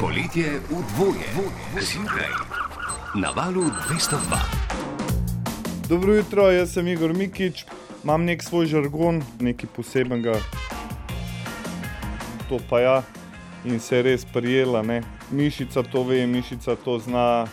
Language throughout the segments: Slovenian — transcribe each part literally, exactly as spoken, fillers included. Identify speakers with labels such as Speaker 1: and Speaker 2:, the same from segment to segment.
Speaker 1: Poletje v dvoje, zjutraj, na valu dvesto dva.
Speaker 2: Dobro jutro, jaz sem Igor Mikić, imam nek svoj žargon, nekaj posebenega. To pa ja, in se je res prijela, ne. Mišica to ve, mišica to zna.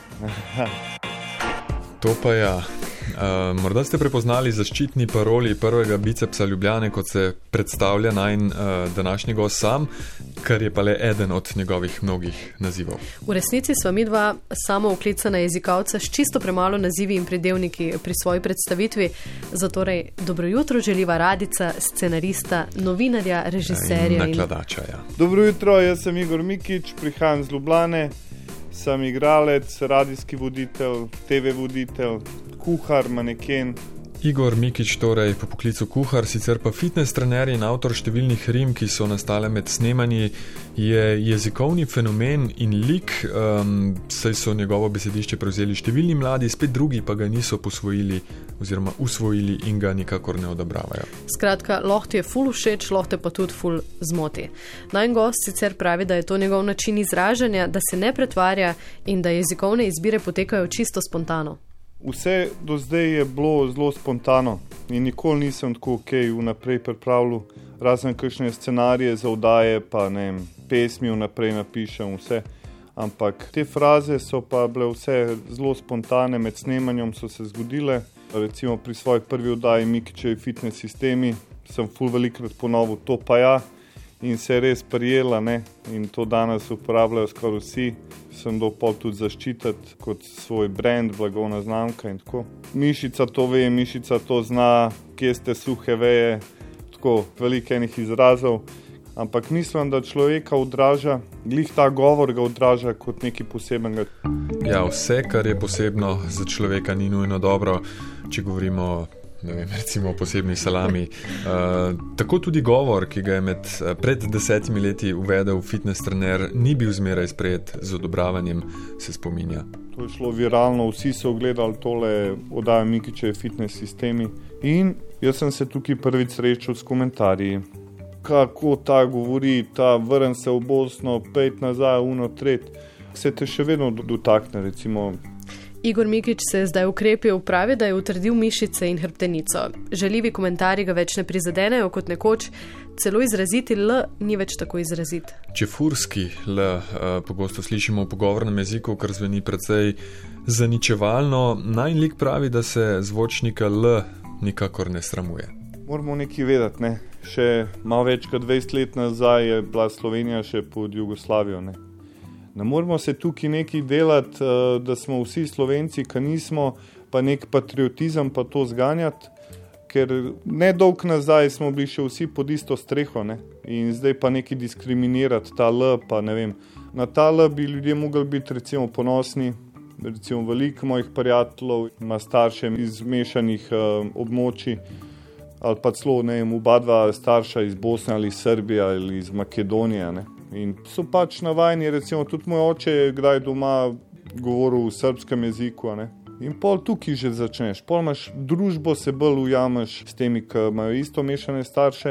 Speaker 3: To pa ja. Uh, morda ste prepoznali zaščitni paroli prvega bicepsa Ljubljane, kot se predstavlja najin uh, današnji gost sam, kar je pa le eden od njegovih mnogih nazivov.
Speaker 4: V resnici sva midva samo oklicana jezikovca s čisto premalo nazivi in pridevniki pri svoji predstavitvi. Zatorej, dobro jutro želiva Radica, scenarista, novinarja, režiserja
Speaker 3: in nakladača, ja.
Speaker 2: Dobro jutro, jaz sem Igor Mikić, prihajam z Ljubljane, sem igralec, radijski voditelj, te ve voditelj, kuhar, maneken.
Speaker 3: Igor Mikić torej po poklicu kuhar, sicer pa fitness trener in avtor številnih rim, ki so nastale med snemanji, je jezikovni fenomen in lik, um, saj so njegovo besedišče prevzeli številni mladi, spet drugi pa ga niso posvojili oziroma usvojili in ga nikakor ne odobravajo.
Speaker 4: Skratka, lahko ti je ful všeč, lahko te pa tudi ful zmoti. Najin gost sicer pravi, da je to njegov način izražanja, da se ne pretvarja in da jezikovne izbire potekajo čisto spontano.
Speaker 2: Vse do zdaj je bilo zelo spontano in nikoli nisem tako okej vnaprej pripravljal, razen kakšne scenarije za oddaje, pa ne vem, pesmi vnaprej napišem, vse. Ampak te fraze so pa bile vse zelo spontane, med snemanjem so se zgodile. Recimo pri svoji prvi oddaji Mikićevi fitness sistemi sem ful velikrat ponovil to pa ja in se je res prijela, ne, in to danes uporabljajo skoraj vsi. Sem dopol tudi zaščititi kot svoj brand, blagovna znamka in tako. Mišica to ve, mišica to zna, kje ste suhe veje, tako veliko enih izrazov. Ampak mislim, da človeka odraža, glih ta govor ga odraža kot nekaj posebnega.
Speaker 3: Ja, vse, kar je posebno za človeka, ni nujno dobro, če govorimo ne vem, recimo o posebni salami. Uh, tako tudi govor, ki ga je med, pred desetimi leti uvedel fitness trener, ni bil zmeraj sprejet z odobravanjem, se spominja.
Speaker 2: To je šlo viralno, vsi so ogledali tole oddajo Mikićevi fitness sistemi in jaz sem se tukaj prvič srečal s komentarji. Kako ta govori, ta vrn se v Bosno, pejt nazaj, uno, tret. Se te še vedno dotakne, recimo.
Speaker 4: Igor Mikić se je zdaj ukrepil, pravi, da je utrdil mišice in hrbtenico. Žaljivi komentarji ga več ne prizadenejo kot nekoč, celo izraziti L ni več tako izrazit.
Speaker 3: Čefurski L uh, pogosto slišimo v pogovornem jeziku, kar zveni precej zaničevalno. Najin lik pravi, da se zvočnika L nikakor ne sramuje.
Speaker 2: Moramo nekaj vedeti, ne. Še malo več kot dvajset let nazaj je bila Slovenija še pod Jugoslavijo, ne. Ne moramo se tukaj nekaj delati, da smo vsi Slovenci, ki nismo, pa nek patriotizem pa to zganjati, ker nedolgo nazaj smo bili še vsi pod isto streho, ne? In zdaj pa nekaj diskriminirati, ta L, pa ne vem. Na ta L bi ljudje mogli biti recimo ponosni, recimo veliko mojih prijateljev ima starše iz mešanih uh, območij, ali pa celo, ne vem, oba dva starša iz Bosne ali Srbije ali iz Makedonije, ne. In so pač navajeni, recimo tudi moj oče je kdaj doma govoril v srbskem jeziku, ne. In pol tukaj že začneš, pol imaš družbo, se bolj ujameš s temi, ki imajo isto mešane starše.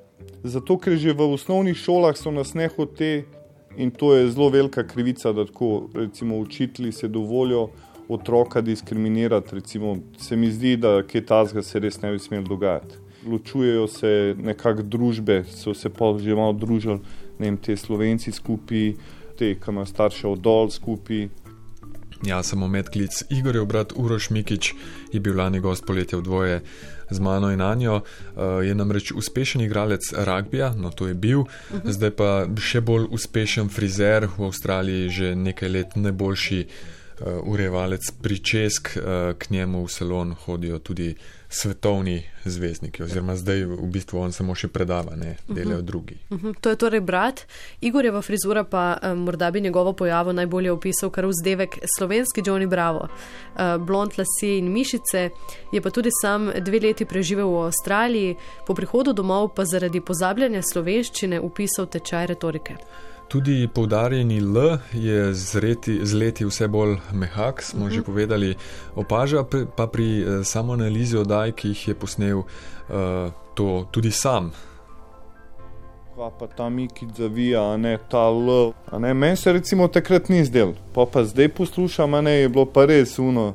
Speaker 2: Zato, ker že v osnovnih šolah so nas nehote in to je zelo velika krivica, da tako recimo učitelji se dovolijo otroka diskriminirati, recimo se mi zdi, da kaj tazga se res ne bi smelo dogajati. Ločujejo se nekako družbe, so se pol že malo družili, ne vem, te Slovenci skupaj, te, ki imajo starše od dol skupaj.
Speaker 3: Ja, samo medklic. Igorjev brat Uroš Mikić je bil lani gost Poletja v dvoje z mano in Anjo. Uh, je namreč uspešen igralec ragbija, no to je bil, uh-huh. Zdaj pa še bolj uspešen frizer, v Avstraliji že nekaj let najboljši uh, urejevalec pričesk, uh, k njemu v salon hodijo tudi svetovni zvezdniki, oziroma zdaj v bistvu on samo še predava, ne, delajo drugi.
Speaker 4: Uh-huh. To je torej brat. Igorjeva frizura pa um, morda bi njegovo pojavo najbolje opisal kar vzdevek slovenski Johnny Bravo. Uh, blond lasje in mišice, je pa tudi sam dve leti preživel v Avstraliji, po prihodu domov pa zaradi pozabljanja slovenščine upisal tečaj retorike.
Speaker 3: Tudi poudarjeni L je z, reti, z leti vse bolj mehak, smo uh-huh. že povedali, opaža pa pri samoanalizi oddaj, ki jih je posnel uh, to tudi sam.
Speaker 2: Kva pa ta Mikić zavija, a ne ta L. A ne, meni se recimo takrat ni zdel. Pa pa zdaj poslušam, a ne, je bilo pa res uno.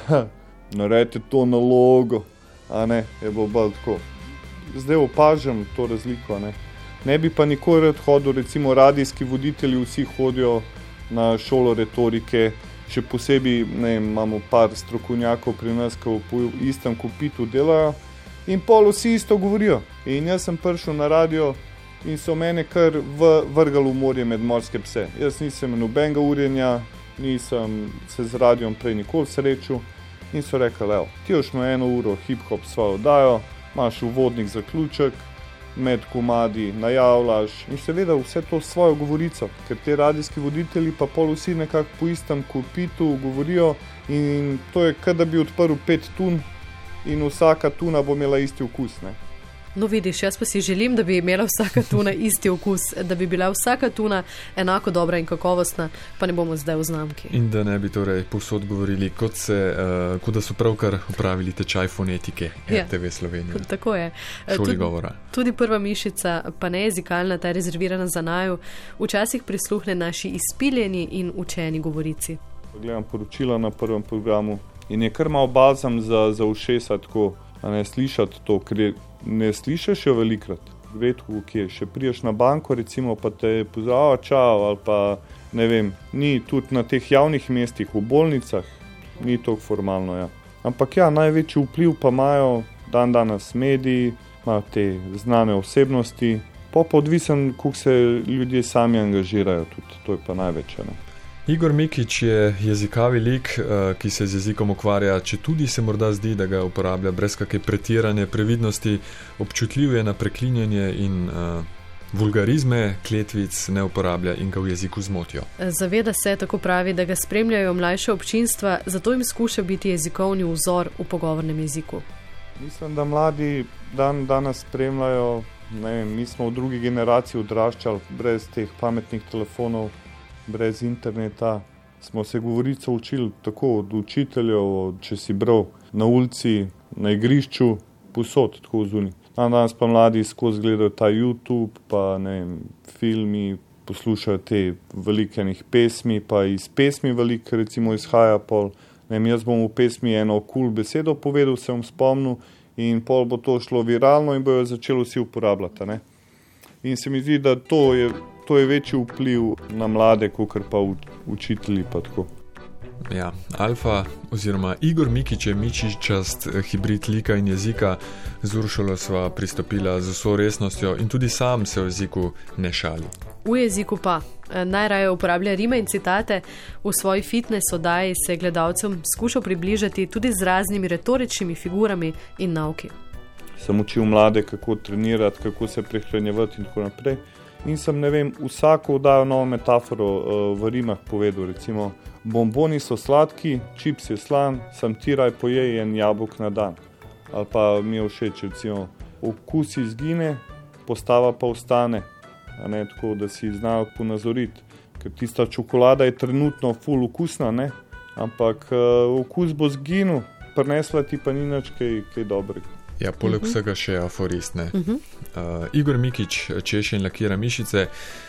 Speaker 2: Naredite to nalogo, a ne, je bilo bolj tako. Zdaj opažam to razliko, ne. Ne bi pa nikoli rad hodil, recimo radijski voditelji vsi hodijo na šolo retorike, še posebej, ne, imamo par strokovnjakov pri nas, ki v istem kopitu delajo in pol vsi isto govorijo. In jaz sem prišel na radio in so mene kar v, vrgali v morje med morske pse. Jaz nisem nobenega urjenja, nisem se z radiom prej nikoli srečal in so rekli, evo, ti boš imel eno uro hip-hop svojo oddajo, imaš uvodnik zaključek, med komadi najavljaš in seveda vse to svojo govorico, ker te radijski voditelji pa pol vsi nekako po istem kopitu govorijo in to je, kot da bi odprl pet tun in vsaka tuna bo imela isti okus, ne.
Speaker 4: No vidiš, jaz pa si želim, da bi imela vsaka tuna isti okus, da bi bila vsaka tuna enako dobra in kakovostna, pa ne bomo zdaj v znamki.
Speaker 3: In da ne bi torej povsod govorili, kot, se, uh, kot da so pravkar upravili tečaj fonetike R T V Slovenija.
Speaker 4: Tako je.
Speaker 3: Šoli
Speaker 4: tudi,
Speaker 3: govora.
Speaker 4: Tudi prva mišica, pa ne jezikalna, ta je rezervirana za naju, včasih prisluhne naši izpiljeni in učeni govorici.
Speaker 2: Gledam poročila na prvem programu in je kar malo bazam za, za ušesa tako, a ne slišati to, ker je ne slišiš jo velikrat, redko kje, še priješ na banko recimo, pa te pozdrava, čao, ali pa ne vem, ni tudi na teh javnih mestih, v bolnicah, ni toliko formalno, ja. Ampak ja, največji vpliv pa imajo dan danes mediji, imajo te znane osebnosti, pa pa odvisen, koliko se ljudje sami angažirajo, tudi to je pa največje, ne.
Speaker 3: Igor Mikić je jezikavi lik, ki se z jezikom ukvarja, če tudi se morda zdi, da ga uporablja brez kakšne pretirane previdnosti, občutljiv je na preklinjanje in uh, vulgarizme, kletvic ne uporablja in ga v jeziku zmotijo.
Speaker 4: Zaveda se, tako pravi, da ga spremljajo mlajše občinstva, zato jim skuša biti jezikovni vzor v pogovornem jeziku.
Speaker 2: Mislim, da mladi dan danes spremljajo, ne vem, mi smo v drugi generaciji odraščali brez teh pametnih telefonov, brez interneta, smo se govorico učili tako od učiteljev, če si bral na ulici, na igrišču, posod, tako zunaj. Danes pa mladi skozi gledajo ta YouTube, pa ne vem, filmi, poslušajo te velike pesmi, pa iz pesmi veliko recimo izhaja pol. Ne vem, jaz bom v pesmi eno kul besedo povedal, se bom spomnil in pol bo to šlo viralno in bojo začeli vsi uporabljati, ne. In se mi zdi, da to je To je večji vpliv na mlade, kakor pa učitelji pa tako.
Speaker 3: Ja, Alfa oziroma Igor Mikić je mišičast hibrid lika in jezika. Z Uršulo sva pristopila z vso resnostjo in tudi sam se v jeziku ne šali.
Speaker 4: V jeziku pa najraje uporablja rime in citate, v svoji fitness oddaji se gledalcem skuša približati tudi z raznimi retoričnimi figurami in nauki.
Speaker 2: Sem učil mlade, kako trenirati, kako se prehranjevati in tako naprej. In sem, ne vem, vsako oddajo novo metaforo uh, v rimah povedal, recimo, bomboni so sladki, čips je slan, sam ti raj pojej en jabolk na dan. Ali pa mi je všeč, recimo, okus izgine, postava pa ostane, a ne, tako, da si znajo ponazoriti. Ker tista čokolada je trenutno ful okusna, ne, ampak uh, okus bo zginil, prinesla ti pa ni nič kaj, kaj dobrega.
Speaker 3: Ja, poleg vsega še aforist, ne. Uh, Igor Mikić češe in lakira mišice,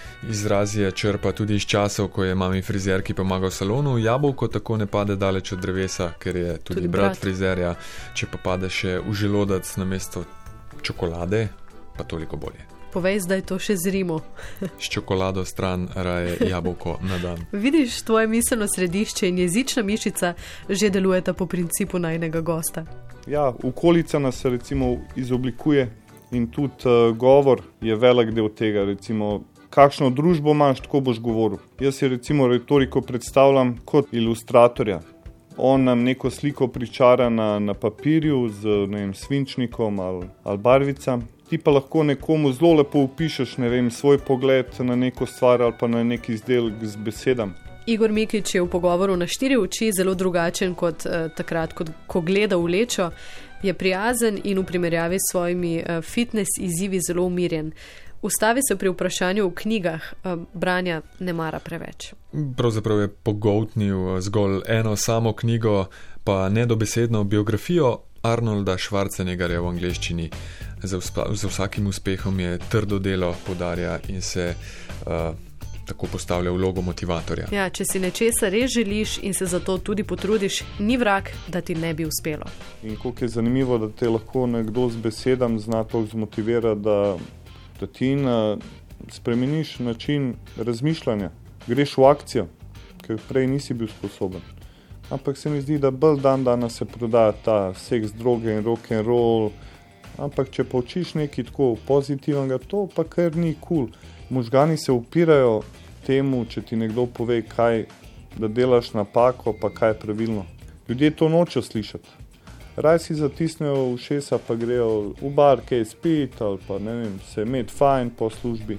Speaker 3: izrazje črpa tudi iz časov, ko je mami frizerki pomagal v salonu. Jabolko tako ne pade daleč od drevesa, ker je tudi, tudi brat, brat frizerja. Če pa pade še v želodec namesto čokolade, pa toliko bolje.
Speaker 4: Povej zdaj to še z rimo.
Speaker 3: S čokolado stran raje jabolko na dan.
Speaker 4: Vidiš, tvoje miselno središče in jezična mišica že delujeta po principu najnega gosta.
Speaker 2: Ja, okolica nas recimo izoblikuje in tudi uh, govor je velik del tega, recimo kakšno družbo imaš, tako boš govoril. Jaz si recimo retoriko predstavljam kot ilustratorja. On nam neko sliko pričara na, na papirju z, ne vem, svinčnikom ali, ali barvicam. Ti pa lahko nekomu zelo lepo opišeš, ne vem, svoj pogled na neko stvar ali pa na neki izdelek z besedam.
Speaker 4: Igor Mikić je v pogovoru na štiri oči zelo drugačen kot eh, takrat, kot, ko gleda v lečo. Je prijazen in v primerjavi s svojimi eh, fitness izzivi zelo umirjen. Ustavi se pri vprašanju v knjigah, eh, branja ne mara preveč.
Speaker 3: Pravzaprav je pogoltnil zgolj eno samo knjigo, pa nedobesedno biografijo Arnolda Schwarzeneggerja v angleščini. za, za vsakim uspehom je trdo delo, poudarja in se uh, tako postavlja vlogo motivatorja.
Speaker 4: Ja, če si nečesa res želiš in se zato tudi potrudiš, ni vrag, da ti ne bi uspelo.
Speaker 2: In koliko je zanimivo, da te lahko nekdo z besedami zna to zmotivira, da, da ti na, spremeniš način razmišljanja, greš v akcijo, ker prej nisi bil sposoben. Ampak se mi zdi, da bolj dan danes se prodaja ta seks, droge in rock and roll, ampak če pa učiš nekaj tako pozitivnega, to pa kar ni kul. Cool. Možgani se upirajo temu, če ti nekdo pove, kaj, da delaš napako, pa kaj je pravilno. Ljudje to nočejo slišati. Raj si zatisnejo ušesa, pa grejo v bar, kaj spit, ali pa ne vem, se imeti fajn po službi.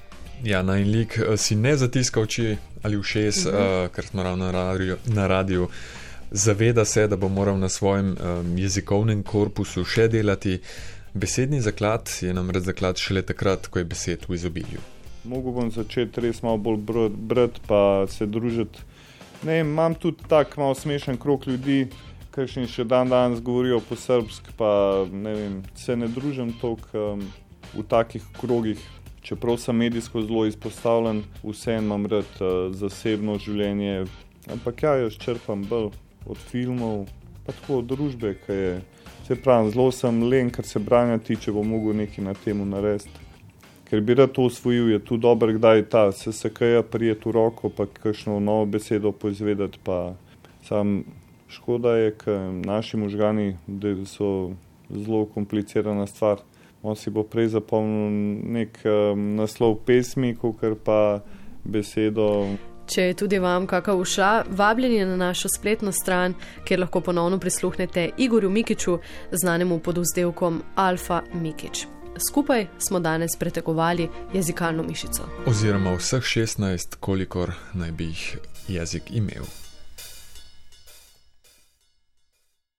Speaker 3: Ja, na en lik si ne zatiska oči ali ušes, mhm. uh, ker smo ravno na radiju, na radiju. Zaveda se, da bo moral na svojem um, jezikovnem korpusu še delati. Besedni zaklad je namreč zaklad šele takrat, ko je besed v izobilju.
Speaker 2: Mogu bom začeti res malo bolj brat, brat pa se družiti. Ne, imam tudi tak malo smešen krog ljudi, kakšni še dan danes govorijo po srbsk, pa ne vem, se ne družim toliko um, v takih krogih. Čeprav sem medijsko zelo izpostavljen, vseeno imam rad uh, zasebno življenje. Ampak ja, jaz črpam bolj od filmov, pa tako od družbe, ki je, se pravim, zelo sem len, kar se branja tiče, bo mogel nekaj na temu narediti. Ker bi rad to osvojil, je tu dobro, kdaj ta se sekaja prijeti v roko, pa kakšno novo besedo poizvedeti, pa sam škoda je, ker naši možgani, da so zelo komplicirana stvar. On si bo prej zapomnil nek um, naslov pesmi, kakor pa besedo.
Speaker 4: Če je tudi vam kakšna ušla, vabljeni na našo spletno stran, kjer lahko ponovno prisluhnete Igorju Mikiću, znanemu pod vzdevkom Alfa Mikić. Skupaj smo danes pretegovali jezikalno mišico.
Speaker 3: Oziroma vseh šestnajst, kolikor naj bi jih jezik imel.